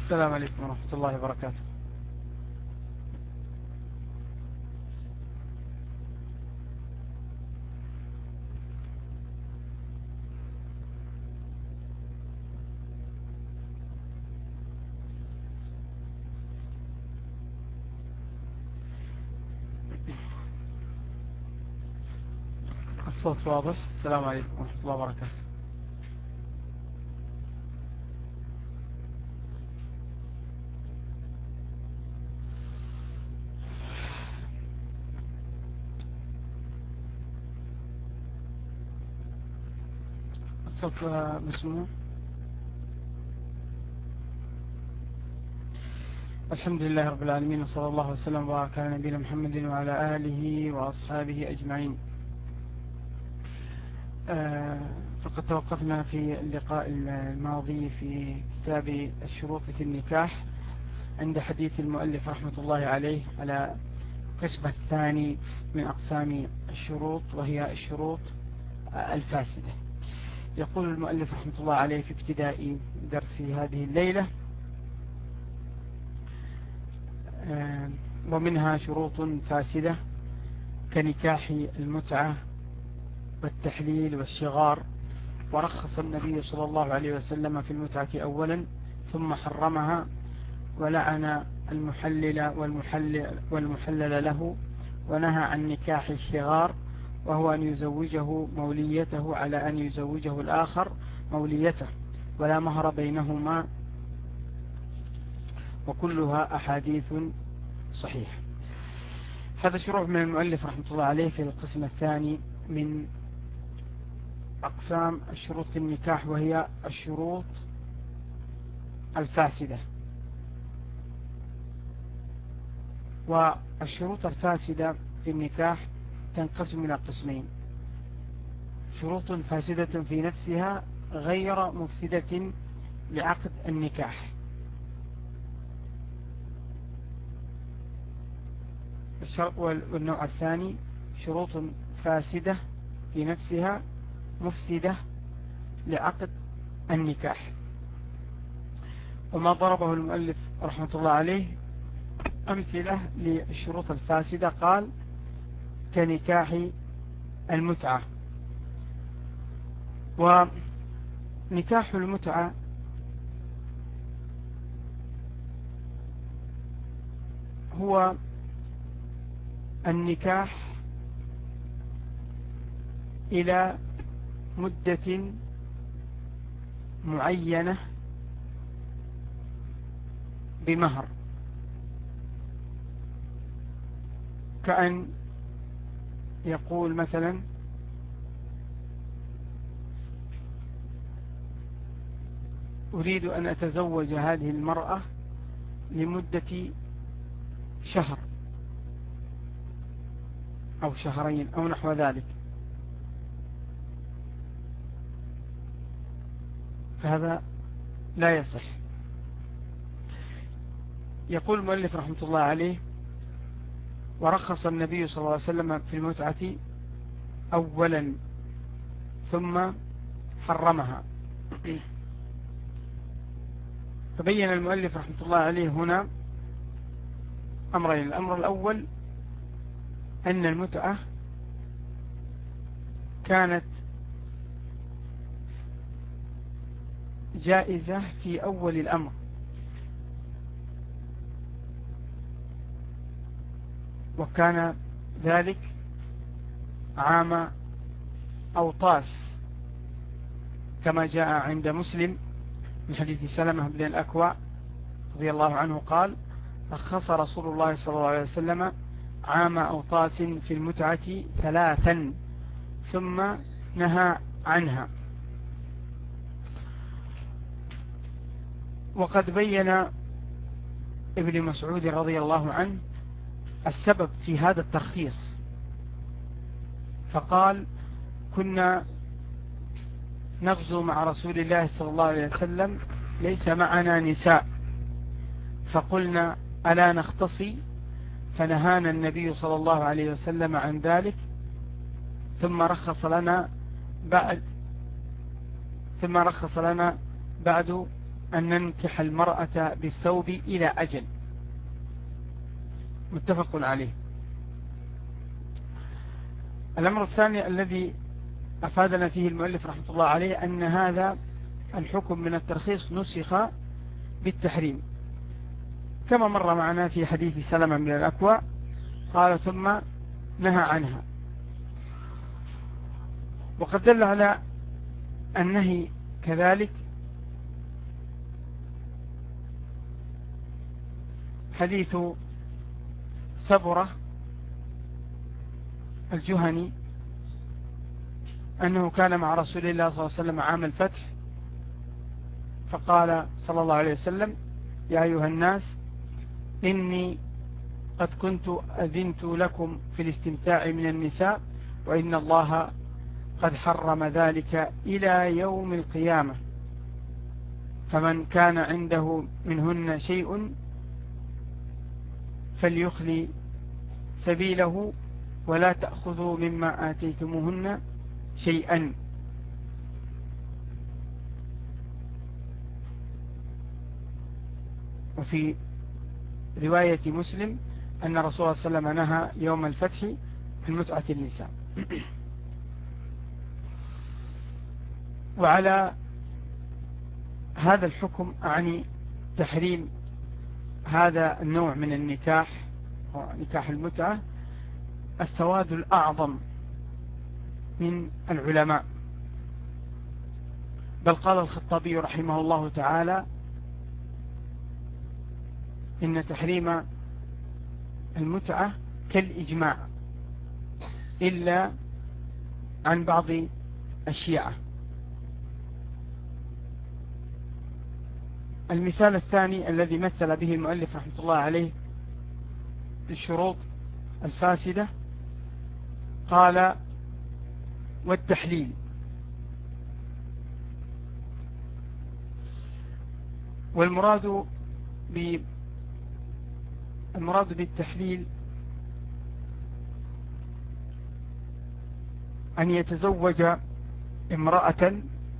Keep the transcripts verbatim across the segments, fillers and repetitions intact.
السلام عليكم ورحمة الله وبركاته. الصوت واضح. السلام عليكم ورحمة الله وبركاته. الصوت مسموع. الحمد لله رب العالمين، وصلى الله وسلم وبارك على نبينا محمد وعلى آله وأصحابه أجمعين. آه فقد توقفنا في اللقاء الماضي في كتاب الشروط في النكاح عند حديث المؤلف رحمة الله عليه على القسم الثاني من أقسام الشروط، وهي الشروط الفاسدة. يقول المؤلف رحمة الله عليه في ابتداء درس هذه الليلة: آه ومنها شروط فاسدة كنكاح المتعة والتحليل والشغار، ورخص النبي صلى الله عليه وسلم في المتعة أولا ثم حرمها، ولعن المحلل والمحلل, والمحلل له، ونهى عن نكاح الشغار، وهو أن يزوجه موليته على أن يزوجه الآخر موليته، ولا مهر بينهما، وكلها أحاديث صحيحة. هذا شروع من المؤلف رحمة الله عليه في القسم الثاني من أقسام الشروط في النكاح، وهي الشروط الفاسدة. والشروط الفاسدة في النكاح تنقسم إلى قسمين: شروط فاسدة في نفسها غير مفسدة لعقد النكاح، والنوع الثاني شروط فاسدة في نفسها مفسدة لعقد النكاح. وما ضربه المؤلف رحمة الله عليه أمثلة للشروط الفاسدة، قال: كنكاح المتعة. ونكاح المتعة هو النكاح إلى مدة معينة بمهر، كأن يقول مثلا: أريد أن أتزوج هذه المرأة لمدة شهر أو شهرين أو نحو ذلك، فهذا لا يصح. يقول المؤلف رحمة الله عليه: ورخص النبي صلى الله عليه وسلم في المتعة أولا ثم حرمها. فبين المؤلف رحمة الله عليه هنا أمرين: الأمر الأول أن المتعة كانت جائزة في أول الأمر، وكان ذلك عام أوطاس، كما جاء عند مسلم من حديث سلمة بن الأكوع رضي الله عنه قال: رخص رسول الله صلى الله عليه وسلم عام أوطاس في المتعة ثلاثا ثم نهى عنها. وقد بين ابن مسعود رضي الله عنه السبب في هذا الترخيص، فقال: كنا نغزو مع رسول الله صلى الله عليه وسلم، ليس معنا نساء، فقلنا: ألا نختصي؟ فنهانا النبي صلى الله عليه وسلم عن ذلك، ثم رخص لنا بعد ثم رخص لنا بعد أن ننكح المرأة بالثوب إلى أجل، متفق عليه. الأمر الثاني الذي أفادنا فيه المؤلف رحمة الله عليه أن هذا الحكم من الترخيص نسخ بالتحريم، كما مر معنا في حديث سلمة من الأكوع قال ثم نهى عنها. وقد دل على النهي كذلك حديث سبرة الجهني أنه كان مع رسول الله صلى الله عليه وسلم عام الفتح، فقال صلى الله عليه وسلم: يا أيها الناس إني قد كنت أذنت لكم في الاستمتاع من النساء، وإن الله قد حرم ذلك إلى يوم القيامة، فمن كان عنده منهن شيء فليخلي سبيله ولا تأخذوا مما آتيتموهن شيئا. وفي رواية مسلم أن رسول الله صلى الله عليه وسلم نهى يوم الفتح في متعة النساء. وعلى هذا الحكم أعني تحريم هذا النوع من النكاح، نكاح المتعة، السواد الأعظم من العلماء، بل قال الخطابي رحمه الله تعالى: إن تحريم المتعة كالإجماع إلا عن بعض الشيعة. المثال الثاني الذي مثل به المؤلف رحمة الله عليه بالشروط الفاسدة قال: والتحليل. والمراد ب المراد بالتحليل أن يتزوج امرأة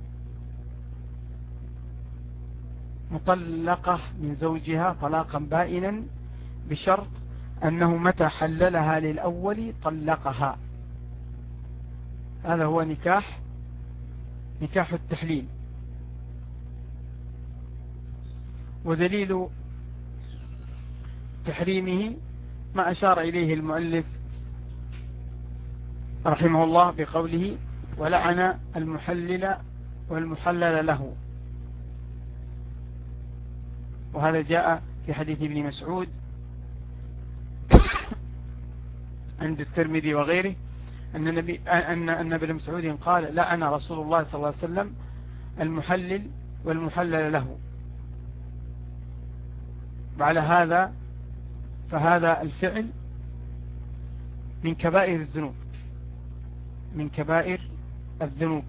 مطلقة من زوجها طلاقا بائنا بشرط أنه متى حللها للأول طلقها. هذا هو نكاح نكاح التحليل. ودليل تحريمه ما أشار إليه المؤلف رحمه الله بقوله: ولعن المحلل والمحلل له. وهذا جاء في حديث ابن مسعود عند الترمذي وغيره أن النبي أن أن ابن مسعود قال: لعن رسول الله صلى الله عليه وسلم المحلل والمحلل له. وعلى هذا فهذا الفعل من كبائر الذنوب من كبائر الذنوب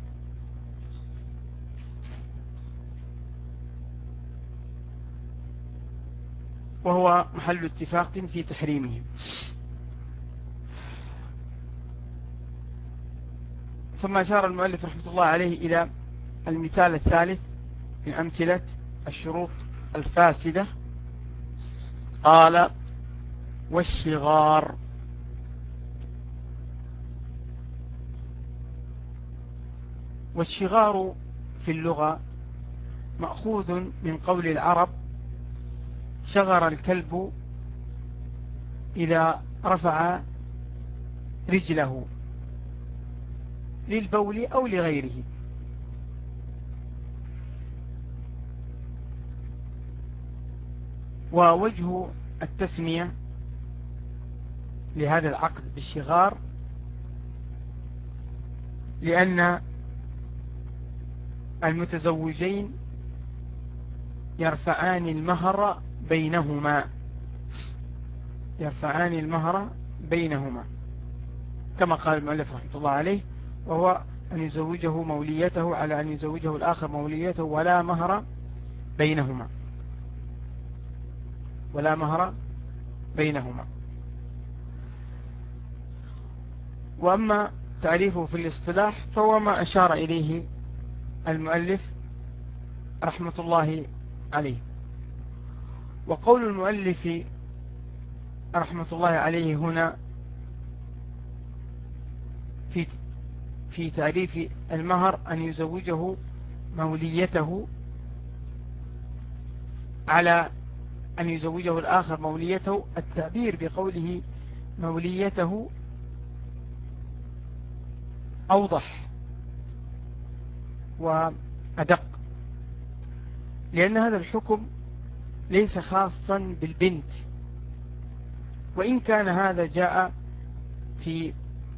وهو محل اتفاق في تحريمه. ثم أشار المؤلف رحمة الله عليه إلى المثال الثالث من أمثلة الشروط الفاسدة، قال: والشغار. والشغار في اللغة مأخوذ من قول العرب: شغر الكلب إذا رفع رجله للبول أو لغيره. ووجه التسمية لهذا العقد بالشغار لأن المتزوجين يرفعان المهر بينهما يرفعان المهر بينهما كما قال المؤلف رحمه الله عليه، وهو أن يزوجه موليته على أن يزوجه الآخر موليته ولا مهر بينهما ولا مهر بينهما. وأما تعريفه في الاصطلاح فهو ما أشار إليه المؤلف رحمة الله عليه. وقول المؤلف رحمة الله عليه هنا في في تعريف المهر أن يزوجه موليته على أن يزوجه الآخر موليته. التعبير بقوله موليته أوضح وأدق، لأن هذا الحكم ليس خاصا بالبنت، وإن كان هذا جاء في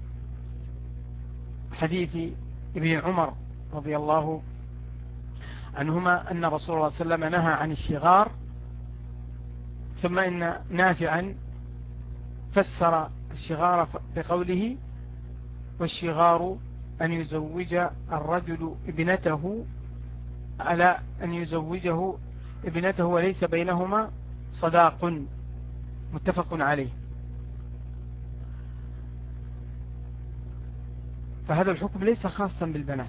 حديث ابن عمر رضي الله عنهما أن رسول الله صلى الله عليه وسلم نهى عن الشغار، ثم إن نافعا فسر الشغار بقوله والشغار أن يزوج الرجل ابنته على أن يزوجه ابنته وليس بينهما صداق، متفق عليه. فهذا الحكم ليس خاصا بالبنات،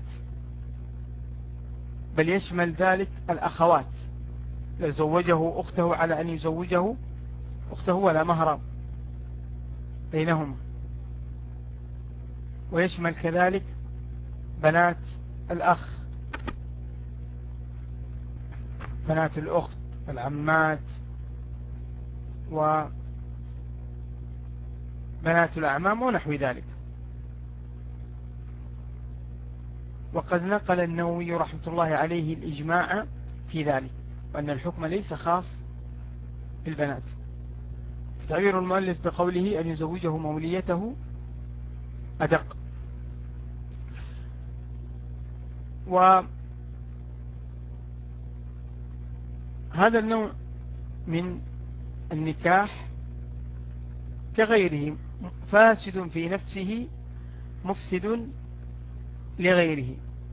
بل يشمل ذلك الأخوات. لو زوجه أخته على أن يزوجه أخته ولا مهر بينهما، ويشمل كذلك بنات الأخ، بنات الأخت، العمات، وبنات الأعمام ونحو ذلك. وقد نقل النووي رحمة الله عليه الإجماع في ذلك، وأن الحكم ليس خاص بالبنات. تعبير المؤلف بقوله أن يزوجه موليته أدق. وهذا النوع من النكاح كغيره فاسد في نفسه مفسد لغيره.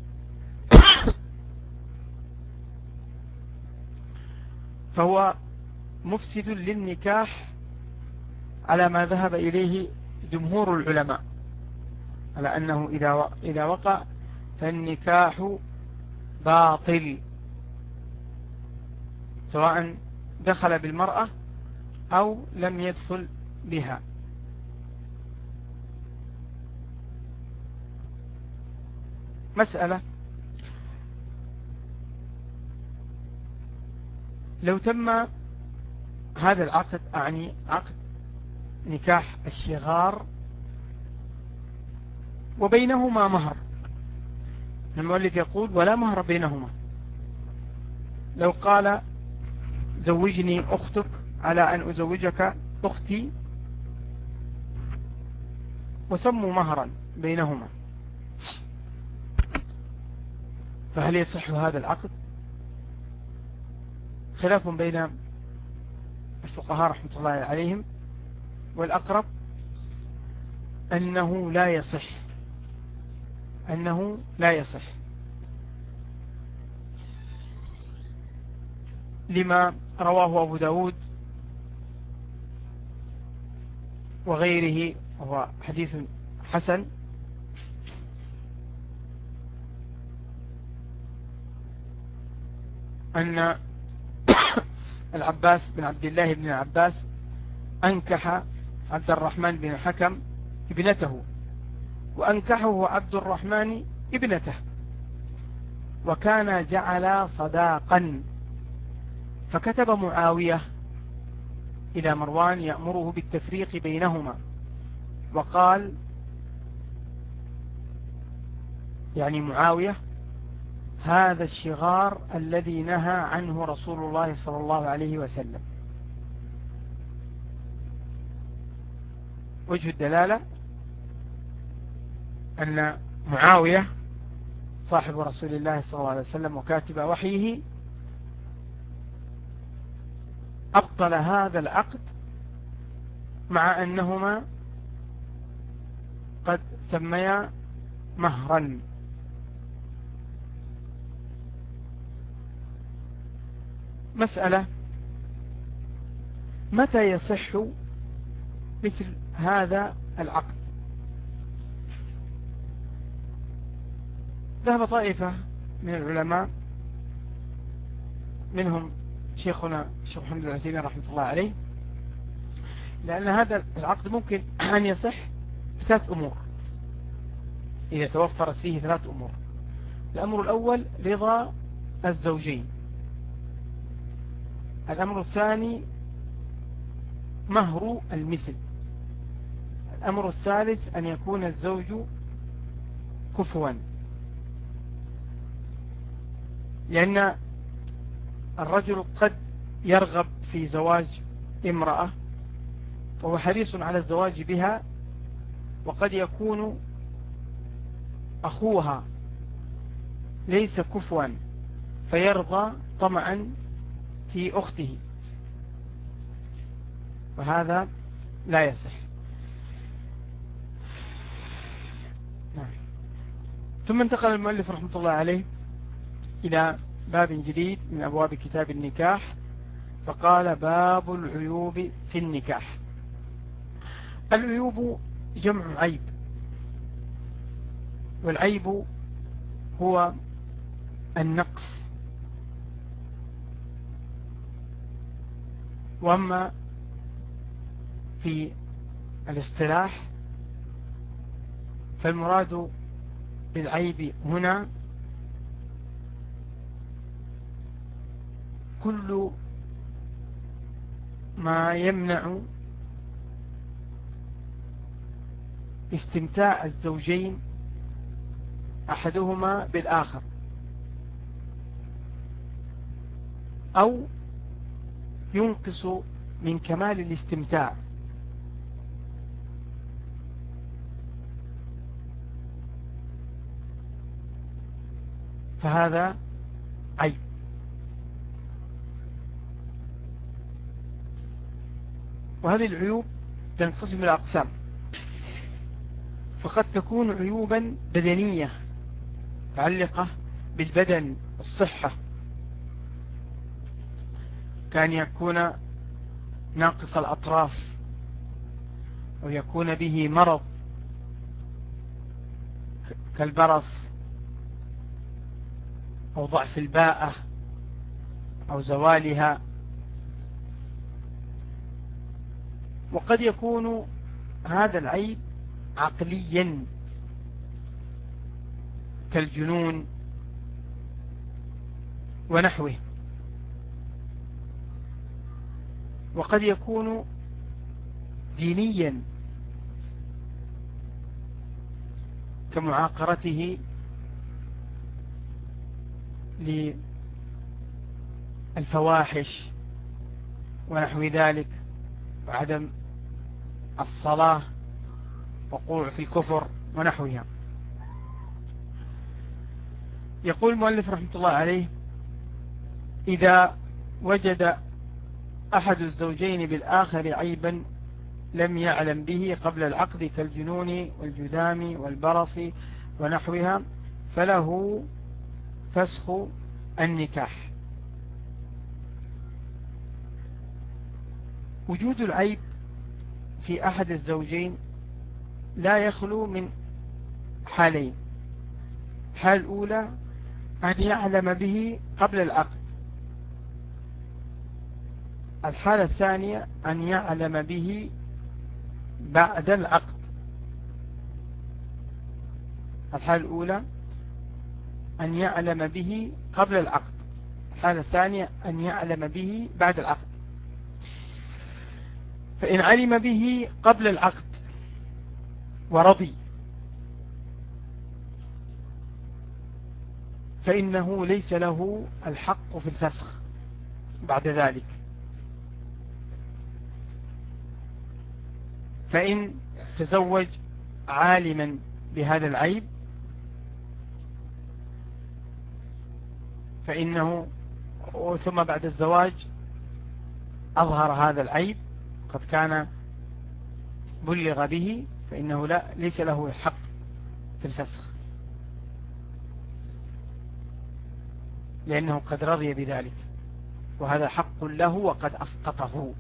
فهو مفسد للنكاح على ما ذهب إليه جمهور العلماء، على أنه إذا إذا وقع فالنكاح باطل، سواء دخل بالمرأة أو لم يدخل بها. مسألة: لو تم هذا العقد، أعني عقد نكاح الشغار، وبينهما مهر، المؤلف يقول ولا مهر بينهما. لو قال زوجني أختك على أن أزوجك أختي، وسموا مهرا بينهما، فهل يصح هذا العقد؟ خلاف بين الفقهاء رحمة الله عليهم، والأقرب أنه لا يصح، أنه لا يصح لما رواه أبو داود وغيره، وهو حديث حسن، أن العباس بن عبد الله بن العباس أنكح عبد الرحمن بن الحكم ابنته، وأنكحه عبد الرحمن ابنته، وكان جعل صداقا. فكتب معاوية إلى مروان يأمره بالتفريق بينهما، وقال يعني معاوية: هذا الشغار الذي نهى عنه رسول الله صلى الله عليه وسلم. وجه الدلالة أن معاوية صاحب رسول الله صلى الله عليه وسلم وكاتب وحيه أبطل هذا العقد، مع أنهما قد سميا مهرا. مسألة: متى يصح مثل هذا العقد؟ ذهب طائفة من العلماء منهم شيخنا الشيخ محمد العثيمين رحمة الله عليه، لأن هذا العقد ممكن أن يصح بثلاث أمور إذا توفرت فيه ثلاث أمور. الأمر الأول رضا الزوجين، الأمر الثاني مهر المثل، الأمر الثالث أن يكون الزوج كفوا، لأن الرجل قد يرغب في زواج امرأة وهو حريص على الزواج بها، وقد يكون أخوها ليس كفوا فيرضى طمعا في أخته، وهذا لا يصح. نعم. ثم انتقل المؤلف رحمة الله عليه إلى باب جديد من أبواب كتاب النكاح، فقال باب العيوب في النكاح. العيوب جمع عيب، والعيب هو النقص، وأما في الاصطلاح فالمراد بالعيب هنا كل ما يمنع استمتاع الزوجين أحدهما بالآخر، أو ينقص من كمال الاستمتاع، فهذا عيب. وهذه العيوب تنقسم إلى أقسام، فقد تكون عيوبا بدنية متعلقة بالبدن والصحة، كان يكون ناقص الأطراف أو يكون به مرض كالبرص أو ضعف الباءة أو زوالها. وقد يكون هذا العيب عقليا كالجنون ونحوه، وقد يكون دينيا كمعاقرته للفواحش ونحو ذلك، وعدم الصلاة، وقوع في الكفر ونحوها. يقول المؤلف رحمة الله عليه: إذا وجد أحد الزوجين بالآخر عيبا لم يعلم به قبل العقد كالجنون والجذام والبرص ونحوها فله فسخ النكاح. وجود العيب في أحد الزوجين لا يخلو من حالين: الحالة الأولى أن يعلم به قبل العقد، الحالة الثانية أن يعلم به بعد العقد. الحالة الأولى أن يعلم به قبل العقد، الحالة الثانية أن يعلم به بعد العقد. فإن علم به قبل العقد ورضي فإنه ليس له الحق في الفسخ بعد ذلك. فإن تزوج عالما بهذا العيب فإنه ثم بعد الزواج أظهر هذا العيب قد كان بلغ به، فإنه لا ليس له حق في الفسخ، لأنه قد رضي بذلك، وهذا حق له وقد أسقطه،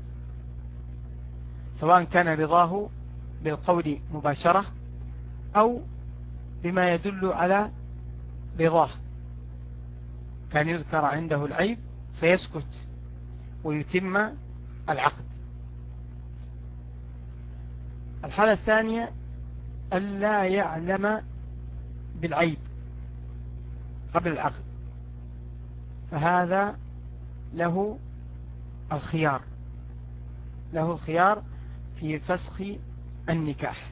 سواء كان رضاه بالقول مباشرة أو بما يدل على رضاه. كان يذكر عنده العيب فيسكت ويتم العقد. الحالة الثانية ألا يعلم بالعيب قبل العقد، فهذا له الخيار له الخيار في فسخ النكاح.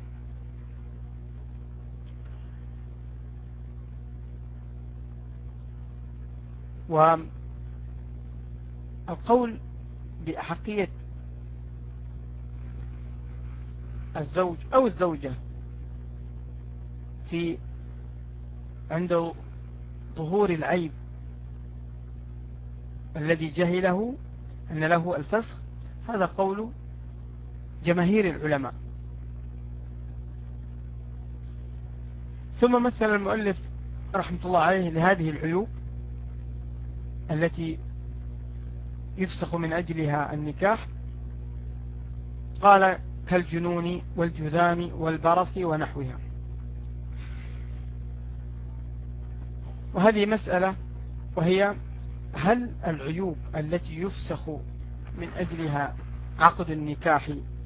والقول بأحقية الزوج أو الزوجة في عند ظهور العيب الذي جهله أن له الفسخ، هذا قول جماهير العلماء. ثم مثل المؤلف رحمة الله عليه لهذه العيوب التي يفسخ من أجلها النكاح، قال كالجنون والجذام والبرص ونحوها. وهذه مسألة، وهي هل العيوب التي يفسخ من أجلها عقد النكاح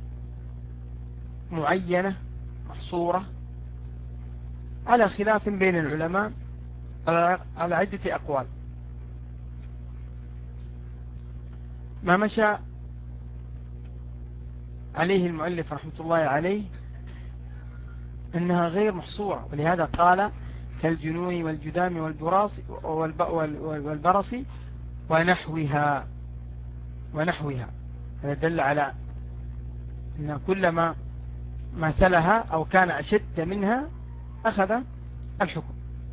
معينة محصورة؟ على خلاف بين العلماء على عدة أقوال. ما مشى عليه المؤلف رحمة الله عليه أنها غير محصورة، ولهذا قال كالجنون والجذام والبراص والبرص ونحوها ونحوها. هذا دل على أن كلما مثلها أو كان أشد منها أخذ الحكم.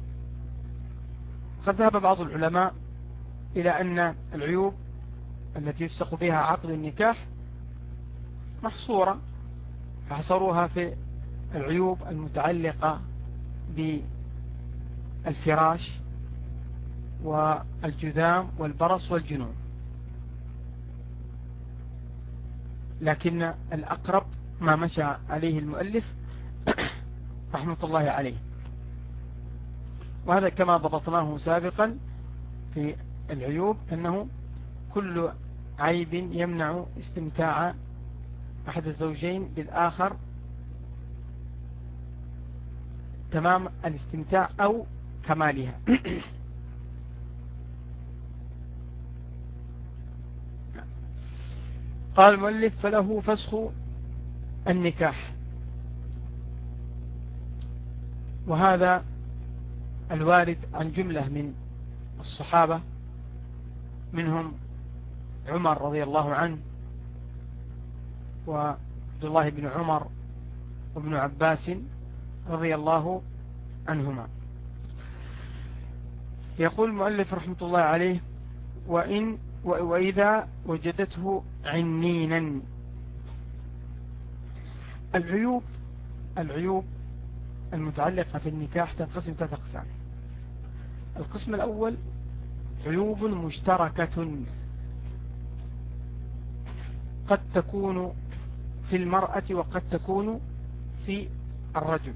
قد ذهب بعض العلماء إلى أن العيوب التي يفسخ بها عقد النكاح محصورة، فحصروها في العيوب المتعلقة بالفراش والجذام والبرص والجنون. لكن الأقرب ما مشى عليه المؤلف رحمة الله عليه، وهذا كما ضبطناه سابقا في العيوب، أنه كل عيب يمنع استمتاع أحد الزوجين بالآخر تمام الاستمتاع أو كمالها. قال المؤلف فله فسخ النكاح، وهذا الوارد عن جملة من الصحابة، منهم عمر رضي الله عنه وعبد الله بن عمر وابن عباس رضي الله عنهما. يقول المؤلف رحمة الله عليه وإن وإذا وجدته عنينا. العيوب العيوب المتعلقة في النكاح تنقسم ثلاثة أقسام. القسم الأول عيوب مشتركة قد تكون في المرأة وقد تكون في الرجل.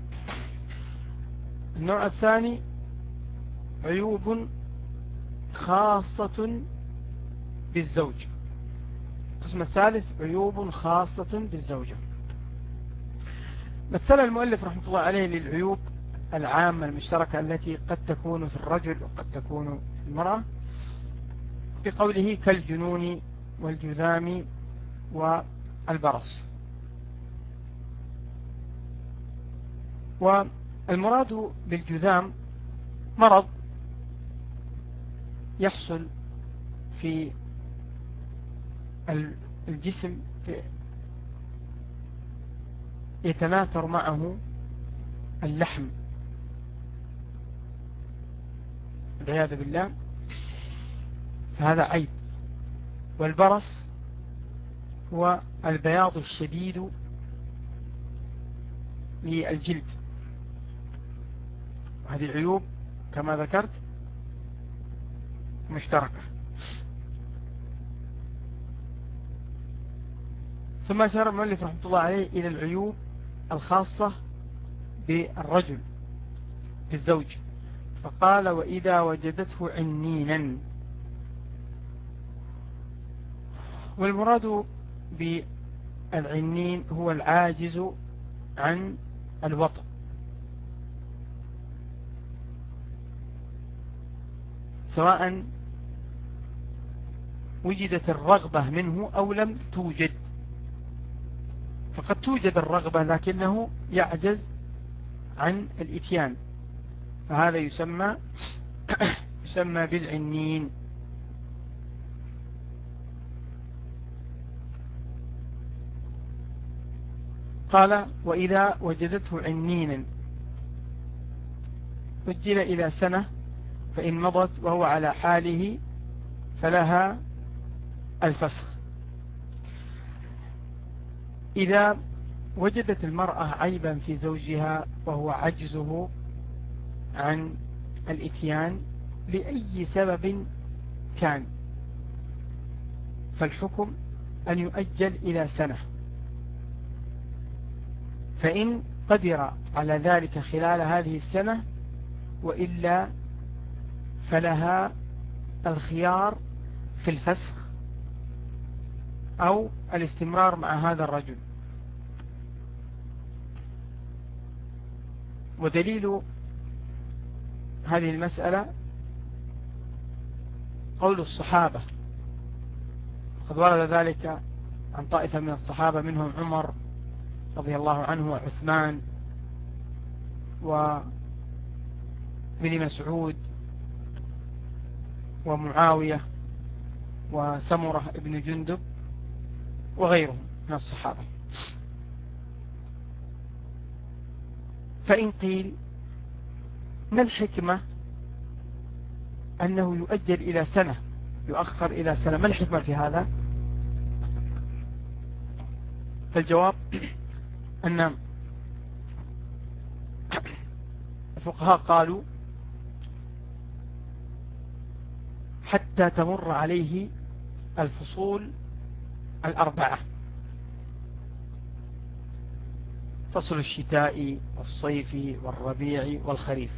النوع الثاني عيوب خاصة بالزوج. القسم الثالث عيوب خاصة بالزوجة. مثل المؤلف رحمة الله عليه للعيوب العامة المشتركة التي قد تكون في الرجل وقد تكون في المرأة بقوله كالجنون والجذام والبرص. والمراد بالجذام مرض يحصل في الجسم يتناثر معه اللحم والعياذ بالله، فهذا عيب. والبرص هو البياض الشديد للجلد، وهذه عيوب كما ذكرت مشتركة. ثم أشار المؤلف رحمة الله عليه إلى العيوب الخاصة بالرجل بالزوج، فقال وإذا وجدته عنينا. والمراد بالعنين هو العاجز عن الوطء، سواء وجدت الرغبة منه أو لم توجد. فقد توجد الرغبة لكنه يعجز عن الإتيان، فهذا يسمى يسمى بالعنين. قال وإذا وجدته عنينا أجل إلى سنة، فإن مضت وهو على حاله فلها الفسخ. إذا وجدت المرأة عيبا في زوجها وهو عجزه عن الإتيان لأي سبب كان، فالحكم أن يؤجل إلى سنة، فإن قدر على ذلك خلال هذه السنة وإلا فلها الخيار في الفسخ أو الاستمرار مع هذا الرجل. ودليل هذه المسألة قول الصحابة، قد ورد ذلك عن طائفة من الصحابة منهم عمر رضي الله عنه وعثمان وابن مسعود ومعاوية وسمرة ابن جندب وغيرهم من الصحابة. فإن قيل ما الحكمة أنه يؤجل إلى سنة، يؤخر إلى سنة، ما الحكمة في هذا؟ فالجواب أن الفقهاء قالوا حتى تمر عليه الفصول الأربعة، فصل الشتاء والصيف والربيع والخريف.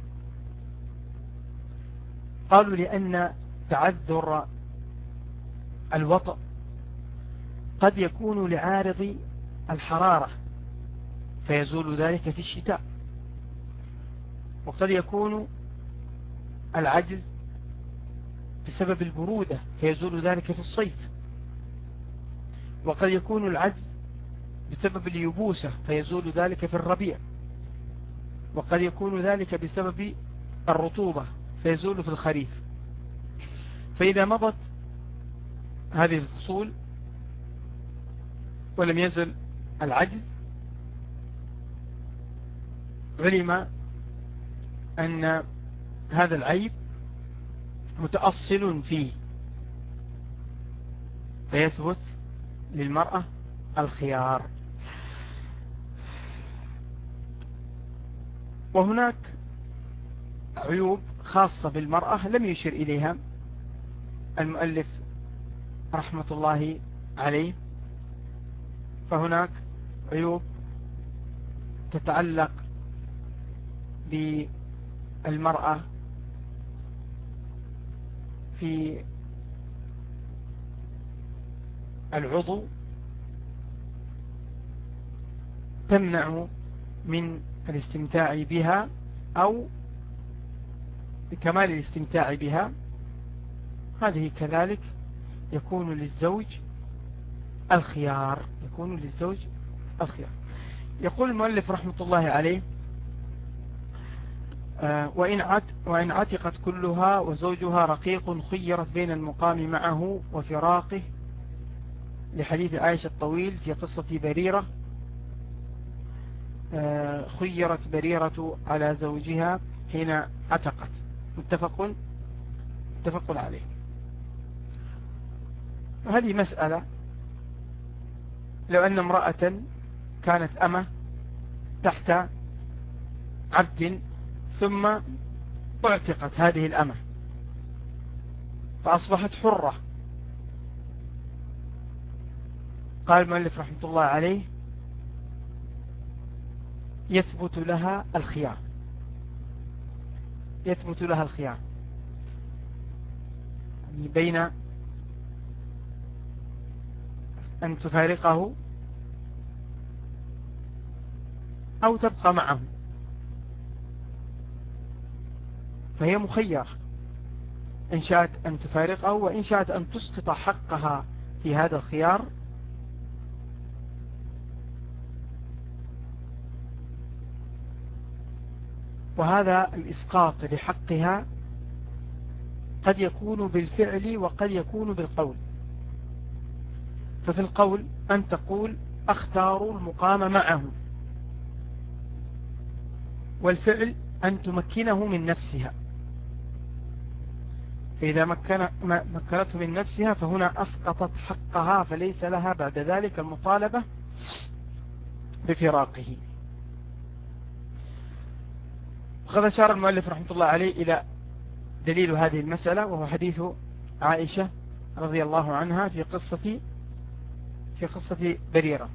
قالوا لأن تعذر الوطأ قد يكون لعارض الحرارة فيزول ذلك في الشتاء، وقد يكون العجز بسبب البرودة فيزول ذلك في الصيف، وقد يكون العجز بسبب اليبوسة فيزول ذلك في الربيع، وقد يكون ذلك بسبب الرطوبة فيزول في الخريف. فإذا مضت هذه الفصول ولم يزل العجز علم أن هذا العيب متأصل فيه، فيثبت للمرأة الخيار. وهناك عيوب خاصة بالمرأة لم يشر إليها المؤلف رحمة الله عليه، فهناك عيوب تتعلق بالمرأة في العضو تمنع من الاستمتاع بها أو بكمال الاستمتاع بها، هذه كذلك يكون للزوج الخيار، يكون للزوج الخيار. يقول المؤلف رحمة الله عليه آه وإن, عت وإن عتقت كلها وزوجها رقيق خيرت بين المقام معه وفراقه، لحديث عائشة الطويل في قصة بريرة، آه خيرت بريرة على زوجها حين عتقت، متفق متفق عليه. هذه مسألة، لو أن امرأة كانت أمة تحت عبد ثم اعتقت هذه الأمة فأصبحت حرة، قال المؤلف رحمة الله عليه يثبت لها الخيار، يثبت لها الخيار بين أن تفارقه أو تبقى معه، فهي مخيرة إن شاءت أن تفارقه، وإن شاءت أن تسقط حقها في هذا الخيار وهذا الإسقاط لحقها قد يكون بالفعل وقد يكون بالقول. ففي القول أن تقول أختار المقام معه، والفعل أن تمكنه من نفسها، فإذا مكن مكنته من نفسها فهنا أسقطت حقها، فليس لها بعد ذلك المطالبة بفراقه. وقد أشار المؤلف رحمة الله عليه إلى دليل هذه المسألة، وهو حديث عائشة رضي الله عنها في قصة في قصة بريرة.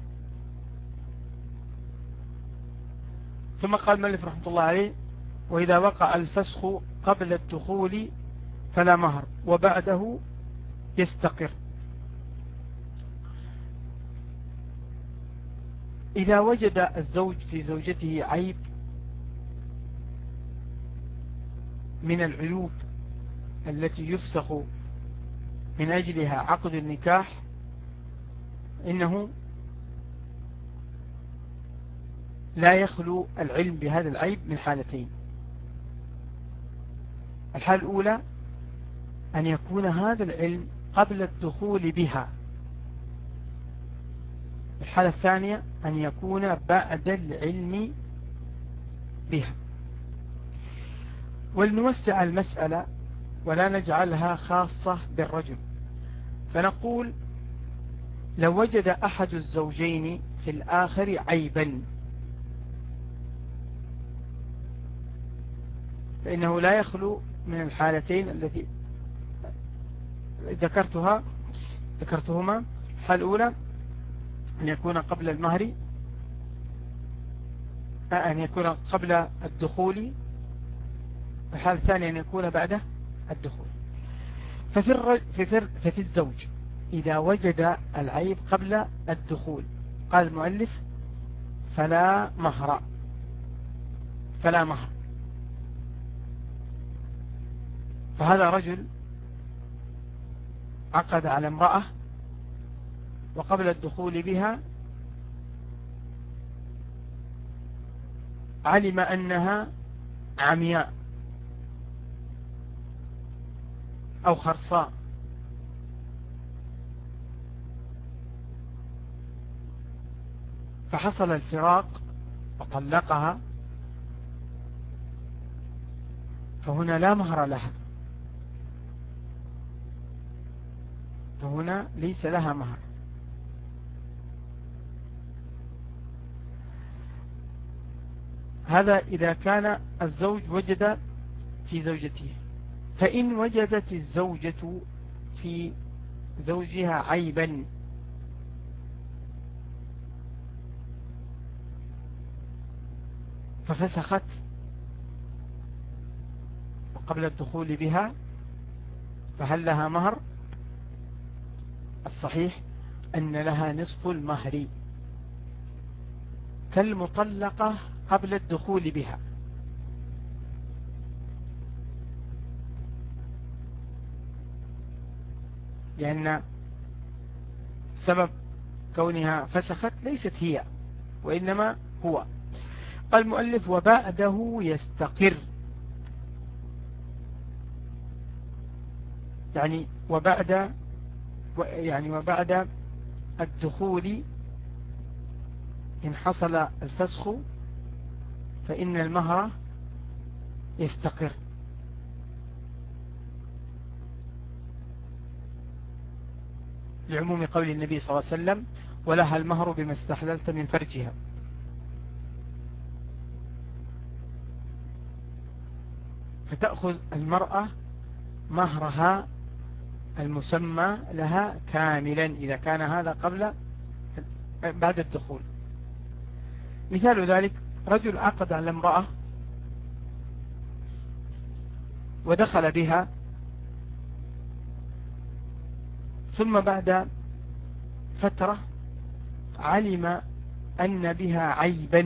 ثم قال المؤلف رحمة الله عليه: وإذا وقع الفسخ قبل الدخول فلا مهر وبعده يستقر. إذا وجد الزوج في زوجته عيب من العيوب التي يفسخ من أجلها عقد النكاح، إنه لا يخلو العلم بهذا العيب من حالتين. الحالة الأولى أن يكون هذا العلم قبل الدخول بها. الحالة الثانية أن يكون بعد العلم بها. ولنوسع المسألة ولا نجعلها خاصة بالرجل، فنقول: لو وجد أحد الزوجين في الآخر عيبا فإنه لا يخلو من الحالتين التي ذكرتها ذكرتهما. الحالة الأولى أن يكون قبل المهر، أن يكون قبل الدخول، والحالة الثانية أن يكون بعد الدخول. ففي, الرج... ففي... ففي الزوج إذا وجد العيب قبل الدخول قال المؤلف: فلا مهر فلا مهر فهذا رجل عقد على امرأة وقبل الدخول بها علم أنها عمياء أو خرصاء، فحصل الفراق وطلقها، فهنا لا مهر لها، فهنا ليس لها مهر. هذا إذا كان الزوج وجد في زوجته. فإن وجدت الزوجة في زوجها عيبا ففسخت وقبل الدخول بها، فهل لها مهر؟ الصحيح أن لها نصف المهر كالمطلقة قبل الدخول بها، لأن سبب كونها فسخت ليست هي وإنما هو. قال المؤلف: وبعده يستقر، يعني وبعد يعني وبعد الدخول إن حصل الفسخ فإن المهر يستقر، لعموم قول النبي صلى الله عليه وسلم: ولها المهر بما استحللت من فرجها. فتأخذ المرأة مهرها المسمى لها كاملا إذا كان هذا قبل بعد الدخول. مثال ذلك: رجل عقد على امرأة ودخل بها، ثم بعد فترة علم أن بها عيبا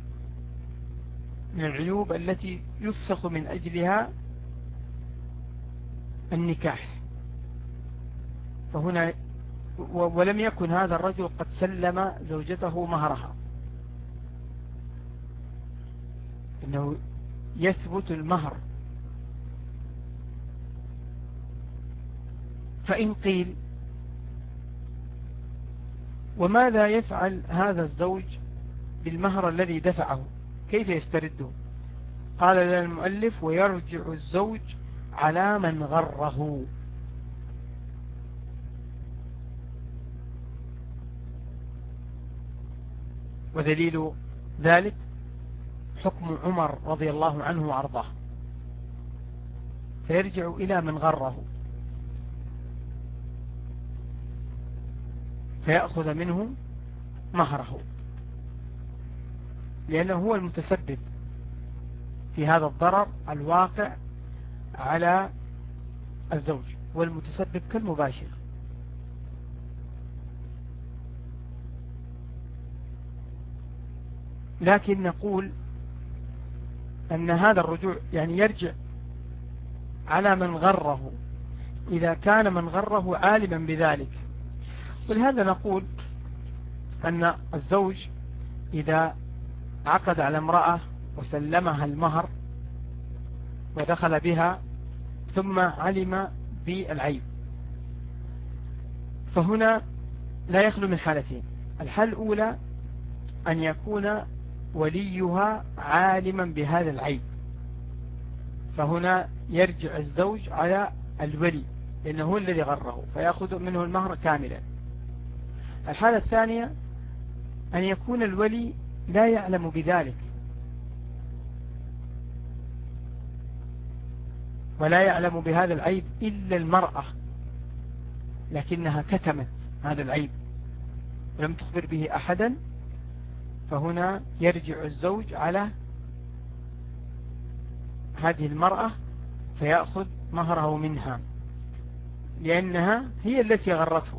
من العيوب التي يفسخ من أجلها النكاح، فهنا ولم يكن هذا الرجل قد سلم زوجته مهرها، إنه يثبت المهر. فإن قيل وماذا يفعل هذا الزوج بالمهر الذي دفعه، كيف يسترده؟ قال لنا المؤلف ويرجع الزوج على من غره. ودليل ذلك حكم عمر رضي الله عنه وأرضاه، فيرجع إلى من غره فيأخذ منه مهره، لأنه هو المتسبب في هذا الضرر الواقع على الزوج، والمتسبب كالمباشر. لكن نقول أن هذا الرجوع يعني يرجع على من غره إذا كان من غره عالما بذلك. ولهذا نقول أن الزوج إذا عقد على امرأة وسلمها المهر ودخل بها ثم علم بالعيب، فهنا لا يخلو من حالتين. الحالة الأولى أن يكون وليها عالما بهذا العيب، فهنا يرجع الزوج على الولي لأنه هو الذي غره فيأخذ منه المهر كاملا. الحالة الثانية أن يكون الولي لا يعلم بذلك ولا يعلم بهذا العيب إلا المرأة، لكنها كتمت هذا العيب ولم تخبر به أحدا، فهنا يرجع الزوج على هذه المرأة فيأخذ مهره منها لأنها هي التي غرته.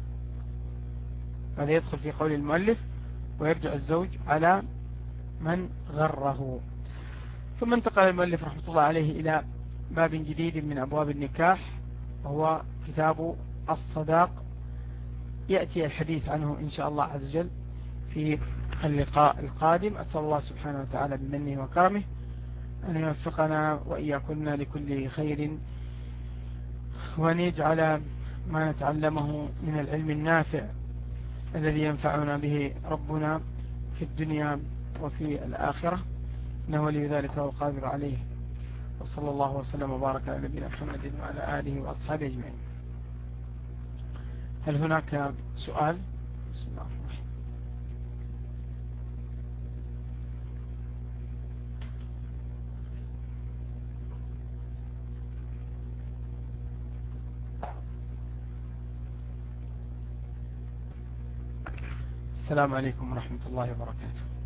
هذا يدخل في قول المؤلف ويرجع الزوج على من غره. ثم انتقل المؤلف رحمة الله عليه إلى باب جديد من أبواب النكاح وهو كتاب الصداق، يأتي الحديث عنه إن شاء الله عز وجل في اللقاء القادم. أسأل الله سبحانه وتعالى بمنه وكرمه أن يوفقنا وإياكم لكل خير، وأن يجعل ما نتعلمه من العلم النافع الذي ينفعنا به ربنا في الدنيا وفي الآخرة، إنه ولي ذلك والقادر عليه. وصلى الله وسلم وبارك على نبينا محمد وعلى آله وأصحابه أجمعين. هل هناك سؤال؟ بسم الله الرحمن الرحيم. السلام عليكم ورحمة الله وبركاته.